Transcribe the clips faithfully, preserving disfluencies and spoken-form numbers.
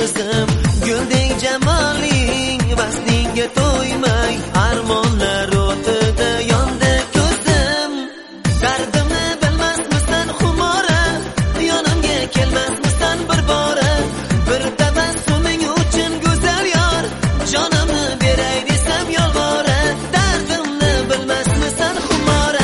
qizim, guldek jamoling vaslinga to'ymay, armonlar o'tida yondi ko'zim. Dardimni bilmasmisan xumora, yonimga kelmasmisan bir bora. Bir tabassuming uchun go'zal yor, jonimni beray desam yolvora. Dardimni bilmasmisan xumora.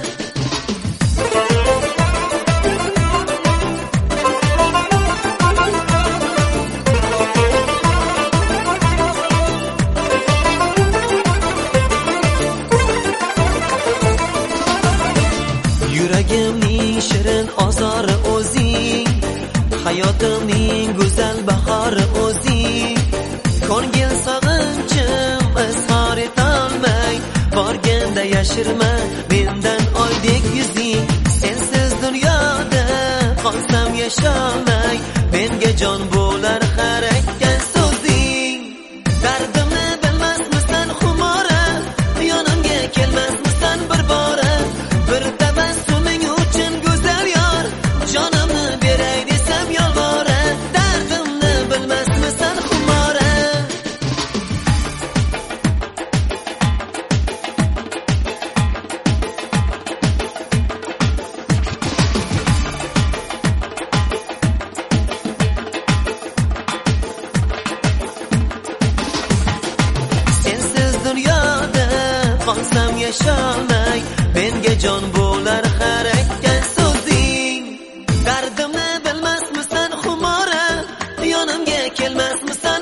Yuragimning shirin ozori o'zing, hayotimning go'zal bahori o'zing. Ko'ngil sog'inchim izhor etolmay, borganda yashirma mendan oydek yuzing. Sensiz dunyoda qolsam yasholmay, menga jon bo'lar har aytgan so'zing. Dardimni bilmasmisan xumora, yonimga kelmasmisan bir bora. Bir tabassuming uchun go'zal yor, jonimni beray desam yolvora. Dardimni bilmasmisan xumora. Sensiz dunyoda qolsam yasholmay, menga jon bo'lar har aytgan so'zing. Dardimni bilmasmisan xumora, yonimga kelmasmisan